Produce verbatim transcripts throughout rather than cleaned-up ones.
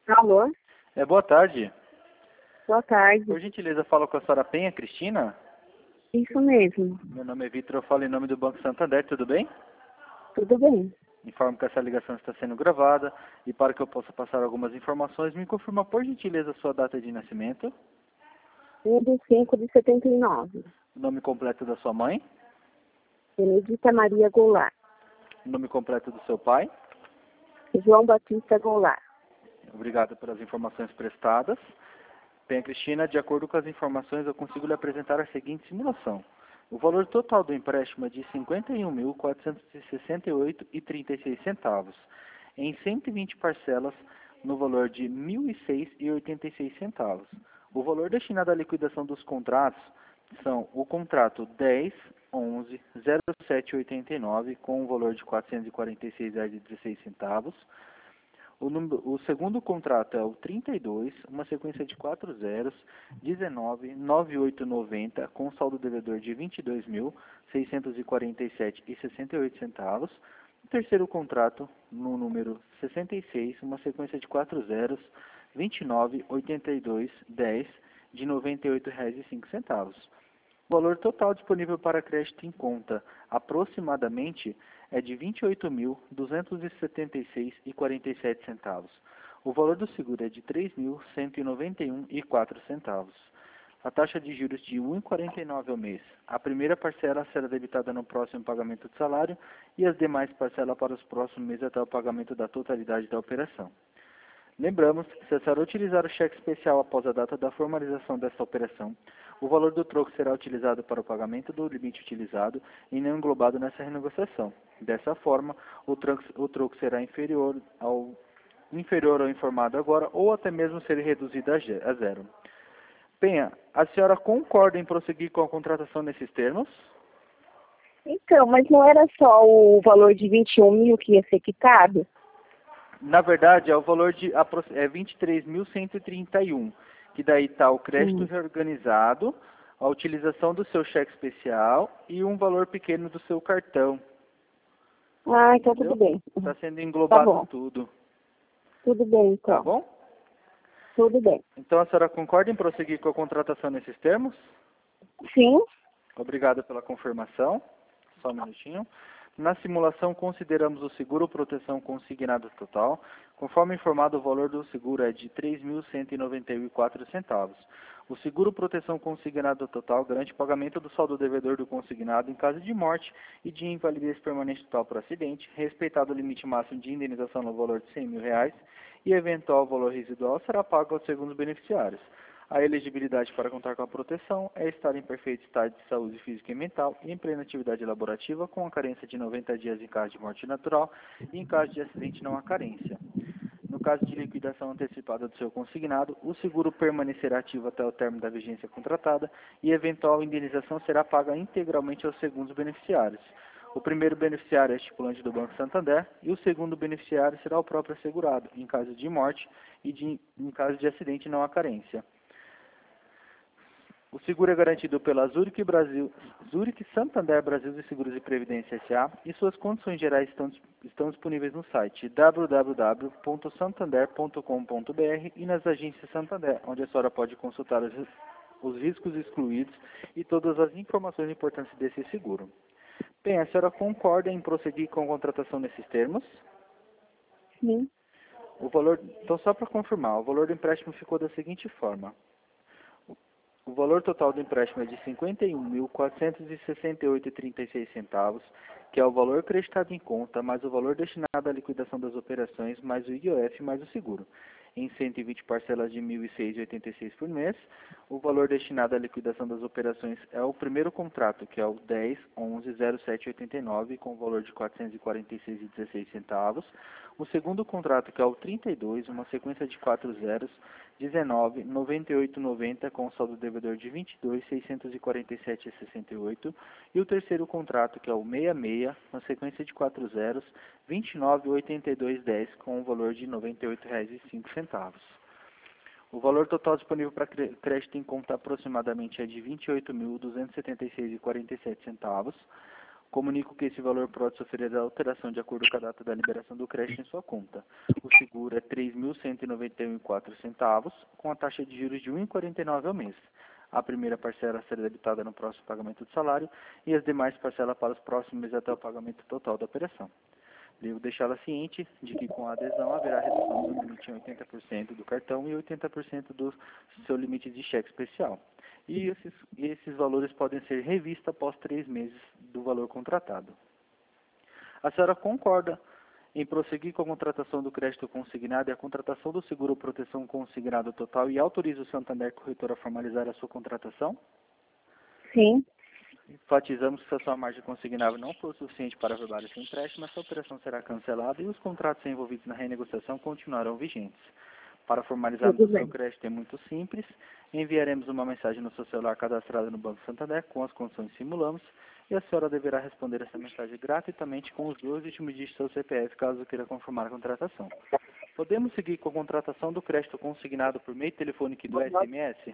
Alô? É, boa tarde. Boa tarde. Por gentileza, falo com a senhora Penha Cristina. Isso mesmo. Meu nome é Vitor, eu falo em nome do Banco Santander, tudo bem? Tudo bem. Informo que essa ligação está sendo gravada e para que eu possa passar algumas informações, me confirma por gentileza a sua data de nascimento, um de cinco de setenta e nove. o nome completo da sua mãe, Benedita Maria Goulart. o nome completo do seu pai. João Batista Goulart. Obrigado pelas informações prestadas. Penha Cristina, de acordo com as informações, eu consigo lhe apresentar a seguinte simulação. O valor total do empréstimo é de cinquenta e um mil, quatrocentos e sessenta e oito reais e trinta e seis centavos, em cento e vinte parcelas no valor de mil e seis reais e oitenta e seis centavos. O valor destinado à liquidação dos contratos são o contrato dez, onze, zero sete oitenta e nove com um valor de quatrocentos e quarenta e seis reais e dezesseis centavos. O, número, o segundo contrato é o trinta e dois, uma sequência de quatro zeros, dezenove, noventa e oito noventa, com saldo devedor de vinte e dois mil, seiscentos e quarenta e sete reais e sessenta e oito centavos. O terceiro contrato, no número sessenta e seis, uma sequência de quatro zeros, vinte e nove, oitenta e dois, dez, de noventa e oito reais e cinco centavos. O valor total disponível para crédito em conta, aproximadamente, é de vinte e oito mil, duzentos e setenta e seis reais e quarenta e sete centavos. O valor do seguro é de três mil, cento e noventa e um reais e quatro centavos. A taxa de juros de um vírgula quarenta e nove ao mês. A primeira parcela será debitada no próximo pagamento do salário e as demais parcelas para os próximos meses até o pagamento da totalidade da operação. Lembramos que se a senhora utilizar o cheque especial após a data da formalização desta operação, o valor do troco será utilizado para o pagamento do limite utilizado e não englobado nessa renegociação. Dessa forma, o troco, o troco será inferior ao, inferior ao informado agora ou até mesmo ser reduzido a zero. Penha, a senhora concorda em prosseguir com a contratação nesses termos? Então, mas não era só o valor de vinte e um mil que ia ser quitado? Na verdade, é o valor de é vinte e três mil cento e trinta e um, que daí está o crédito Hum. reorganizado, a utilização do seu cheque especial e um valor pequeno do seu cartão. Ah, então Entendeu? tudo bem. Está sendo Tá englobado bom. tudo. Tudo bem, então. Tá bom? Tudo bem. Então a senhora concorda em prosseguir com a contratação nesses termos? Sim? Obrigado pela confirmação. Só um minutinho. Na simulação, consideramos o seguro proteção consignado total. Conforme informado, o valor do seguro é de três mil cento e noventa e um reais e quatro centavos. O seguro proteção consignado total garante o pagamento do saldo devedor do consignado em caso de morte e de invalidez permanente total por acidente, respeitado o limite máximo de indenização no valor de cem mil reais e eventual valor residual será pago aos segundos beneficiários. A elegibilidade para contar com a proteção é estar em perfeito estado de saúde física e mental e em plena atividade laborativa com a carência de noventa dias em caso de morte natural e em caso de acidente não há carência. No caso de liquidação antecipada do seu consignado, o seguro permanecerá ativo até o término da vigência contratada e eventual indenização será paga integralmente aos segundos beneficiários. O primeiro beneficiário é estipulante do Banco Santander e o segundo beneficiário será o próprio assegurado, em caso de morte e de, em caso de acidente não há carência. O seguro é garantido pela Zurich, Brasil, Zurich Santander Brasil de Seguros e Previdência S A e suas condições gerais estão, estão disponíveis no site w w w ponto santander ponto com ponto b r e nas agências Santander, onde a senhora pode consultar os, os riscos excluídos e todas as informações importantes desse seguro. Bem, a senhora concorda em prosseguir com a contratação nesses termos? Sim. O valor, então, só para confirmar, o valor do empréstimo ficou da seguinte forma. O valor total do empréstimo é de cinquenta e um mil, quatrocentos e sessenta e oito reais e trinta e seis centavos, que é o valor acreditado em conta, mais o valor destinado à liquidação das operações, mais o I O F, mais o seguro. Em cento e vinte parcelas de mil e seis reais e oitenta e seis por mês. O valor destinado à liquidação das operações é o primeiro contrato, que é o dez, onze, zero sete oitenta e nove, com o valor de quatrocentos e quarenta e seis reais e dezesseis centavos. O segundo contrato, que é o trinta e dois, uma sequência de quatro zeros, dezenove, noventa e oito noventa, com saldo devedor de vinte e dois, seiscentos e quarenta e sete reais e sessenta e oito. E o terceiro contrato, que é o sessenta e seis, uma sequência de quatro zeros, vinte e nove, oitenta e dois dez, com o valor de noventa e oito reais e cinco centavos. O valor total disponível para crédito em conta aproximadamente é de vinte e oito mil, duzentos e setenta e seis reais e quarenta e sete centavos. Comunico que esse valor pode sofrer a alteração de acordo com a data da liberação do crédito em sua conta. O seguro é três mil cento e noventa e um reais e quatro centavos, com a taxa de juros de um vírgula quarenta e nove ao mês. A primeira parcela será debitada no próximo pagamento do salário e as demais parcelas para os próximos meses até o pagamento total da operação. Devo deixá-la ciente de que com a adesão haverá redução do limite em oitenta por cento do cartão e oitenta por cento do seu limite de cheque especial. E esses, esses valores podem ser revistos após três meses do valor contratado. A senhora concorda em prosseguir com a contratação do crédito consignado e a contratação do seguro proteção consignado total e autoriza o Santander Corretor a formalizar a sua contratação? Sim. Enfatizamos que se a sua margem consignável não for suficiente para averbar esse empréstimo, essa operação será cancelada e os contratos envolvidos na renegociação continuarão vigentes. Para formalizarmos o seu crédito é muito simples. Enviaremos uma mensagem no seu celular cadastrado no Banco Santander com as condições que simulamos e a senhora deverá responder essa mensagem gratuitamente com os dois últimos dígitos do seu C P F, caso queira confirmar a contratação. Podemos seguir com a contratação do crédito consignado por meio telefônico e do S M S?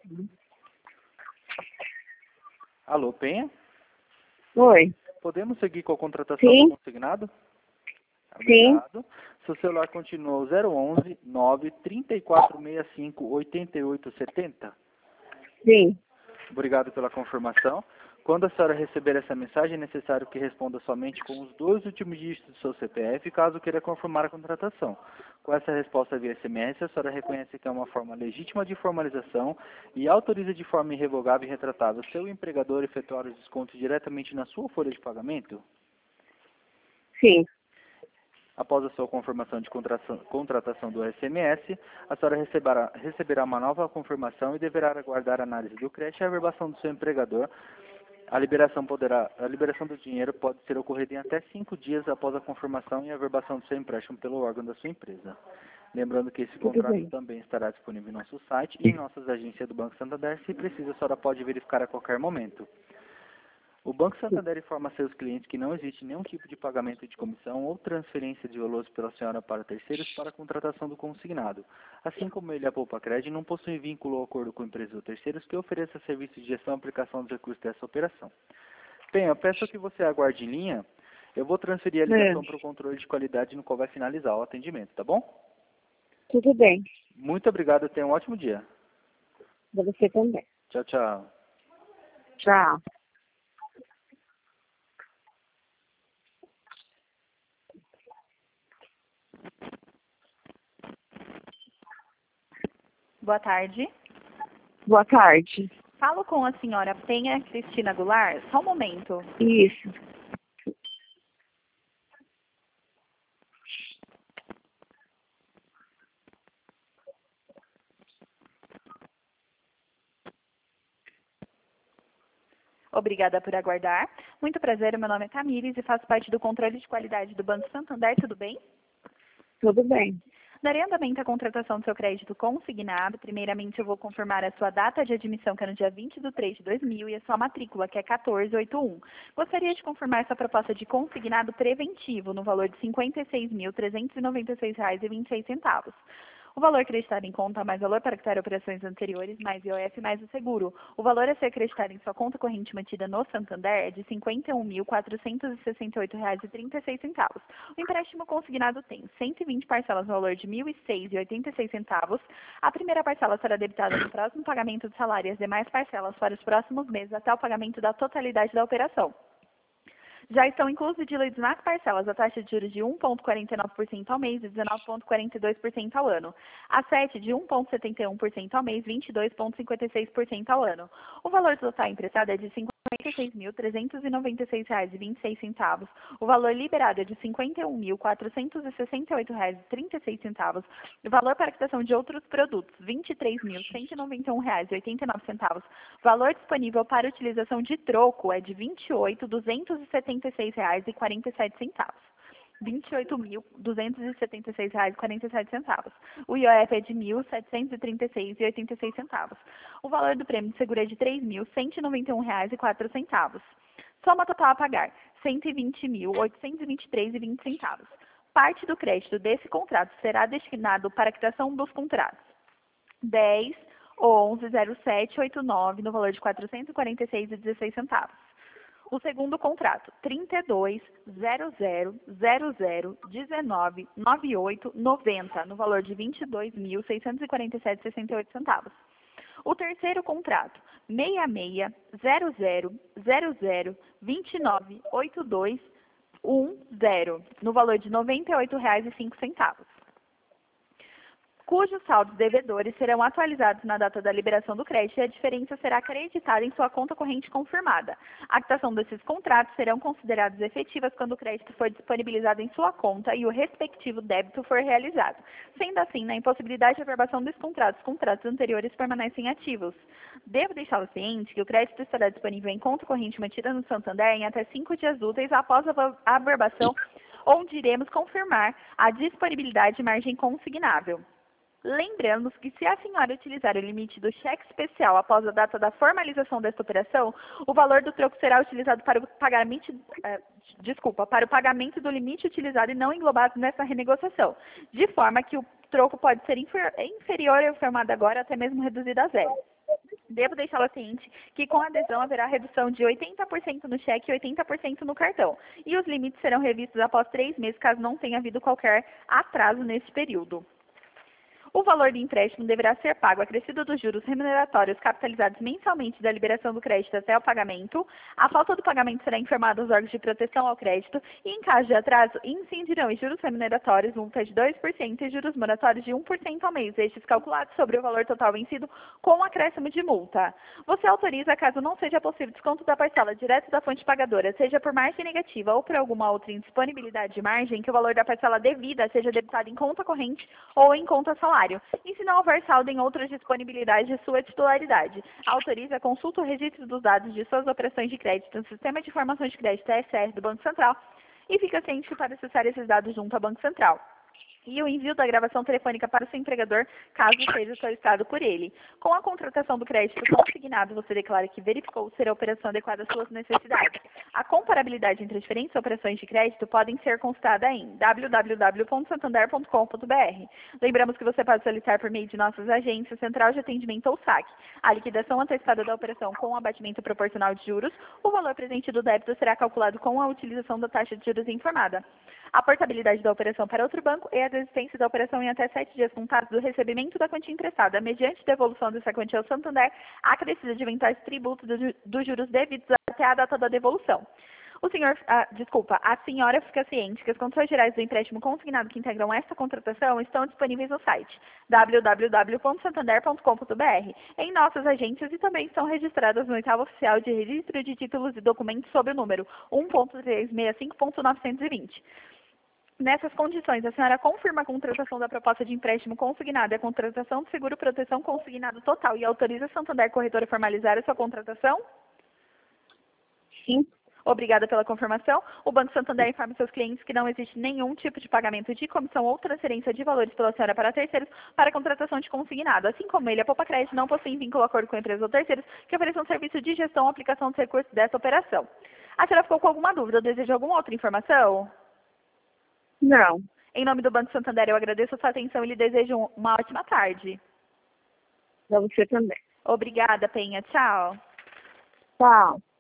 Alô, Penha? Oi. Podemos seguir com a contratação Sim. do consignado? Obrigado. Sim. Seu celular continua zero onze, nove, trinta e quatro sessenta e cinco, oitenta e oito setenta? Sim. Obrigado pela confirmação. Quando a senhora receber essa mensagem, é necessário que responda somente com os dois últimos dígitos do seu C P F, caso queira confirmar a contratação. Com essa resposta via S M S, a senhora reconhece que é uma forma legítima de formalização e autoriza de forma irrevogável e retratável seu empregador efetuar os descontos diretamente na sua folha de pagamento? Sim. Após a sua confirmação de contratação, contratação do S M S, a senhora receberá, receberá uma nova confirmação e deverá aguardar a análise do crédito e a averbação do seu empregador. A liberação, poderá, a liberação do dinheiro pode ser ocorrida em até cinco dias após a confirmação e a averbação do seu empréstimo pelo órgão da sua empresa. Lembrando que esse contrato também estará disponível em nosso site e em nossas agências do Banco Santander. Se precisa, a senhora pode verificar a qualquer momento. O Banco Santander informa a seus clientes que não existe nenhum tipo de pagamento de comissão ou transferência de valores pela senhora para terceiros para a contratação do consignado. Assim como ele, a Poupa Cred, não possui vínculo ou acordo com empresas ou terceiros que ofereçam serviços de gestão e aplicação dos recursos dessa operação. Bem, eu peço que você aguarde em linha. Eu vou transferir a ligação É. para o controle de qualidade no qual vai finalizar o atendimento, tá bom? Tudo bem. Muito obrigado, tenha um ótimo dia. Pra você também. Tchau, tchau. Tchau. Boa tarde. Boa tarde. Falo com a senhora Penha Cristina Goulart. Só um momento. Isso. Obrigada por aguardar. Muito prazer, meu nome é Tamires e faço parte do controle de qualidade do Banco Santander. Tudo bem? Tudo bem. Darei andamento à contratação do seu crédito consignado. Primeiramente, eu vou confirmar a sua data de admissão, que é no dia vinte de três de dois mil, e a sua matrícula, que é quatorze oitenta e um. Gostaria de confirmar sua proposta de consignado preventivo no valor de cinquenta e seis mil, trezentos e noventa e seis reais e vinte e seis centavos. O valor acreditado em conta mais valor para quitar operações anteriores, mais I O F, mais o seguro. O valor a ser acreditado em sua conta corrente mantida no Santander é de cinquenta e um mil, quatrocentos e sessenta e oito reais e trinta e seis centavos. O empréstimo consignado tem cento e vinte parcelas no valor de mil e seis reais e oitenta e seis centavos. A primeira parcela será debitada no próximo pagamento do salário e as demais parcelas para os próximos meses até o pagamento da totalidade da operação. Já estão inclusos diluídos nas parcelas a taxa de juros de um vírgula quarenta e nove por cento ao mês e dezenove vírgula quarenta e dois por cento ao ano. A sete de um vírgula setenta e um por cento ao mês e vinte e dois vírgula cinquenta e seis por cento ao ano. O valor total emprestado é de cinquenta e seis mil, trezentos e noventa e seis reais e vinte e seis centavos. O valor liberado é de cinquenta e um mil, quatrocentos e sessenta e oito reais e trinta e seis centavos. O valor para quitação de outros produtos, vinte e três mil, cento e noventa e um reais e oitenta e nove centavos. O valor disponível para utilização de troco é de vinte e oito mil, duzentos e setenta e seis reais e quarenta e sete centavos. vinte e oito mil, duzentos e setenta e seis reais e quarenta e sete centavos. O I O F é de mil, setecentos e trinta e seis reais e oitenta e seis centavos. O valor do prêmio de seguro é de três mil, cento e noventa e um reais e quatro centavos. Soma total a pagar, cento e vinte mil, oitocentos e vinte e três reais e vinte centavos. Parte do crédito desse contrato será destinado para a quitação dos contratos. dez, onze, zero sete, oitenta e nove, no valor de quatrocentos e quarenta e seis reais e dezesseis centavos. O segundo contrato, trinta e dois, zero zero, zero zero, dezenove, noventa e oito, noventa, no valor de vinte e dois mil, seiscentos e quarenta e sete reais e sessenta e oito centavos. O terceiro contrato, seis seis, zero zero, zero zero, vinte e nove, oitenta e dois, dez, no valor de noventa e oito reais e cinco centavos. Cujos saldos devedores serão atualizados na data da liberação do crédito e a diferença será acreditada em sua conta corrente confirmada. A quitação desses contratos serão consideradas efetivas quando o crédito for disponibilizado em sua conta e o respectivo débito for realizado. Sendo assim, na impossibilidade de averbação dos contratos, os contratos anteriores permanecem ativos. Devo deixá-lo ciente que o crédito estará disponível em conta corrente mantida no Santander em até cinco dias úteis após a averbação, onde iremos confirmar a disponibilidade de margem consignável. Lembramos que se a senhora utilizar o limite do cheque especial após a data da formalização desta operação, o valor do troco será utilizado para o pagamento, eh, desculpa, para o pagamento do limite utilizado e não englobado nessa renegociação, de forma que o troco pode ser infer inferior ao informado agora, até mesmo reduzido a zero. Devo deixá-la ciente que com a adesão haverá redução de oitenta por cento no cheque e oitenta por cento no cartão, e os limites serão revistos após três meses, caso não tenha havido qualquer atraso nesse período. O valor do empréstimo deverá ser pago acrescido dos juros remuneratórios capitalizados mensalmente da liberação do crédito até o pagamento. A falta do pagamento será informada aos órgãos de proteção ao crédito e, em caso de atraso, incidirão em juros remuneratórios, multa de dois por cento e juros moratórios de um por cento ao mês, estes calculados sobre o valor total vencido com acréscimo de multa. Você autoriza, caso não seja possível desconto da parcela direto da fonte pagadora, seja por margem negativa ou por alguma outra indisponibilidade de margem, que o valor da parcela devida seja debitado em conta corrente ou em conta salário. E se não houver saldo em outras disponibilidades de sua titularidade, autoriza a consulta ou registro dos dados de suas operações de crédito no Sistema de Informações de Crédito S R do Banco Central e fica ciente para acessar esses dados junto ao Banco Central. E o envio da gravação telefônica para o seu empregador, caso seja solicitado por ele. Com a contratação do crédito consignado, você declara que verificou ser a operação adequada às suas necessidades. A comparabilidade entre as diferentes operações de crédito podem ser consultada em w w w ponto santander ponto com ponto b r. Lembramos que você pode solicitar por meio de nossas agências, Central de Atendimento ou saque. A liquidação antecipada da operação com o abatimento proporcional de juros, o valor presente do débito será calculado com a utilização da taxa de juros informada. A portabilidade da operação para outro banco e a desistência da operação em até sete dias contados do recebimento da quantia emprestada, mediante devolução dessa quantia ao Santander, acrescida de eventuais tributos dos do juros devidos até a data da devolução. O senhor, ah, desculpa, a senhora fica ciente que as condições gerais do empréstimo consignado que integram esta contratação estão disponíveis no site w w w ponto santander ponto com ponto b r, em nossas agências e também estão registradas no oitavo oficial de registro de títulos e documentos sob o número um ponto trezentos e sessenta e cinco ponto novecentos e vinte. Nessas condições, a senhora confirma a contratação da proposta de empréstimo consignado e a contratação do seguro proteção consignado total e autoriza a Santander Corretora a formalizar a sua contratação? Sim. Obrigada pela confirmação. O Banco Santander informa seus clientes que não existe nenhum tipo de pagamento de comissão ou transferência de valores pela senhora para terceiros para a contratação de consignado. Assim como ele, a Poupa Crédito não possui vínculo acordo com empresas ou terceiros que ofereçam serviço de gestão ou aplicação dos recursos dessa operação. A senhora ficou com alguma dúvida ou deseja alguma outra informação? Não. Em nome do Banco Santander, eu agradeço a sua atenção e lhe desejo uma ótima tarde. Para você também. Obrigada, Penha. Tchau. Tchau.